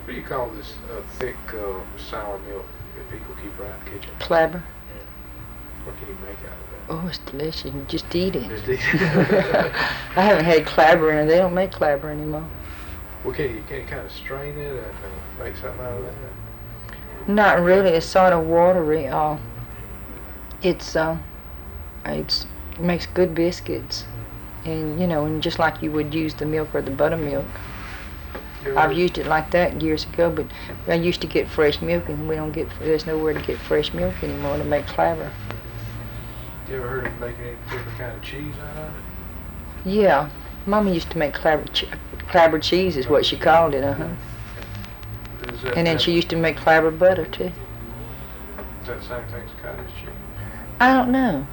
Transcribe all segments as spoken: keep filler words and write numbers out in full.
What do you call this uh, thick uh, sour milk that people keep around the kitchen? Clabber. Yeah. What can you make out of that? Oh, it's delicious. You can just eat it. Just eat it. I haven't had clabber in it. They don't make clabber anymore. Well, can you, can you kind of strain it and uh, make something out of that? Not really. It's sort of watery. Uh, it's uh, it's it makes good biscuits, and you know, and just like you would use the milk or the buttermilk. I've used it like that years ago, but I used to get fresh milk, and we don't get. There's nowhere to get fresh milk anymore to make clabber. You ever heard of making any particular kind of cheese out of it? Yeah, Mama used to make clabber, ch clabber cheese, is what she called it, uh huh. And then she used to make clabber butter too. Is that the same thing as cottage cheese? I don't know.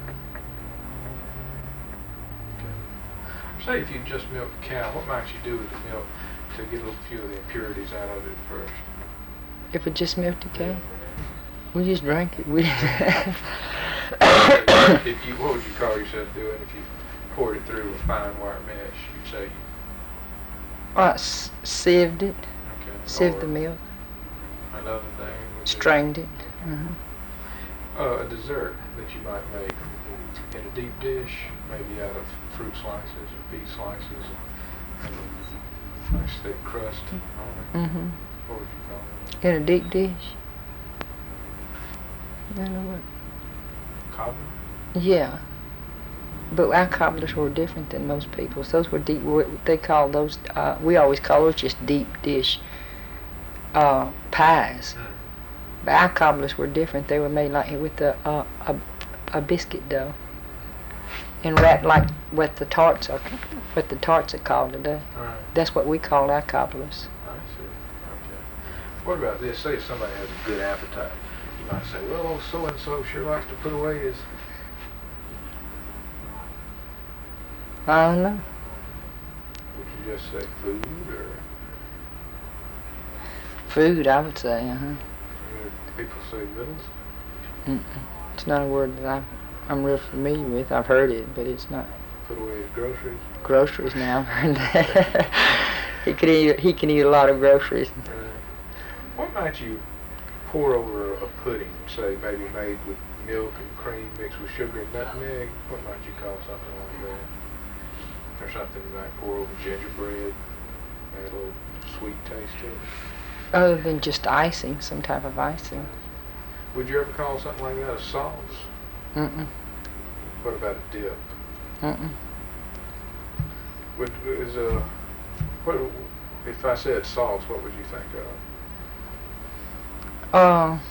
Okay. Say if you just milk a cow, what might you do with the milk to get a few of the impurities out of it first? If it just milked a cow, we just drank it. We if you, what would you call yourself doing if you poured it through with fine wire mesh? You'd say you... I s sieved it, Okay. sieved Or the milk, another thing would be, strained it. Uh-huh. uh, a dessert that you might make in a deep dish, maybe out of fruit slices or pea slices, and a nice thick crust on it. Mm-hmm. What would you call it? In a deep dish. I know what. Cobbler? Yeah. But our cobblers were different than most people's. Those were deep, what they call those, uh, we always call those just deep dish uh, pies. Mm. But our cobblers were different. They were made like with a, uh, a, a biscuit dough. And wrapped like what the tarts are, what the tarts are called today. Right. That's what we call our cobblers. I see. Okay. What about this? Say if somebody has a good appetite. You might say, well, old so-and-so sure likes to put away his... I don't know. Would you just say food, or... Food, I would say, uh-huh. Would people say vittles? Mm-mm. It's not a word that I, I'm real familiar with. I've heard it, but it's not Put away his groceries? groceries now. I've heard that. he, could eat, he can eat a lot of groceries. Uh, what might you pour over a pudding, say maybe made with milk and cream mixed with sugar and nutmeg? What might you call something like that? Or something you might pour over gingerbread, add a little sweet taste to it? Other than just icing, some type of icing. Would you ever call something like that a sauce? Mm-mm. What about a dip? Mm-mm. Would, is a, what, if I said sauce, what would you think of? Uh,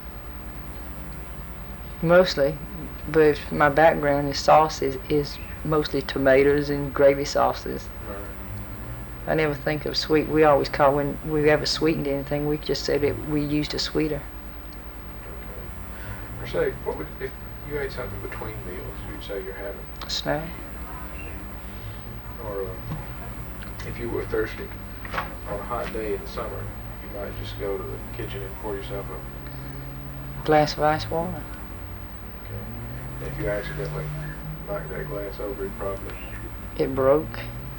mostly, but if my background is sauce is, is mostly tomatoes and gravy sauces. Right. I never think of sweet. We always call, when we ever sweetened anything, we just said it, we used a sweeter. Okay. Or say, what would, if you ate something between meals, you'd say you're having, A snack. or uh, if you were thirsty on a hot day in the summer, you might just go to the kitchen and pour yourself a Glass of ice water. Okay. If you accidentally knock that glass over, it probably... It broke.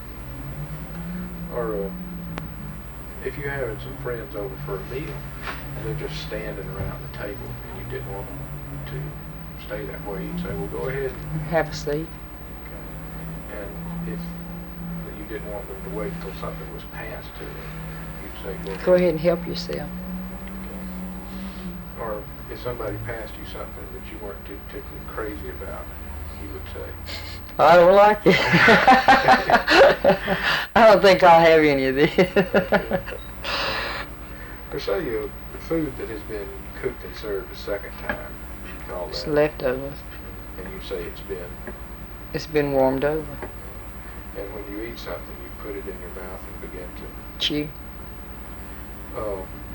Or uh, if you're having some friends over for a meal, and they're just standing around the table, and you didn't want them to stay that way, you'd say, well, go ahead and... Have a seat. Okay. And if you didn't want them to wait until something was passed to them, you'd say, go ahead. Go ahead and help yourself. Okay. Or if somebody passed you something that you weren't too particularly crazy about, you would say, I don't like it. I don't think I'll have any of this. okay. Or say you food that has been cooked and served a second time, you call It's that. leftovers. And you say it's been, It's been warmed over. and when you eat something, you put it in your mouth and begin to Chew. uh,